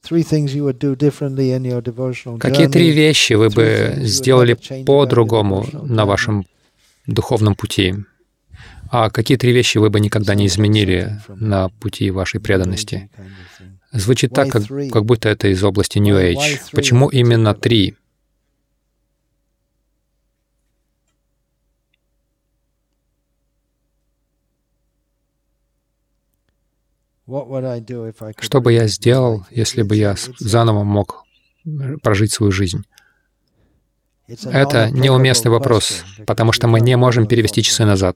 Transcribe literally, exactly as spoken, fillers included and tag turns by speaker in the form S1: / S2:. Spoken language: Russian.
S1: Какие три вещи вы бы сделали по-другому на вашем духовном пути? А какие три вещи вы бы никогда не изменили на пути вашей преданности? Звучит так, как, как будто это из области New Age. Почему именно три? Что бы я сделал, если бы я заново мог прожить свою жизнь? Это неуместный вопрос, потому что мы не можем перевести часы назад.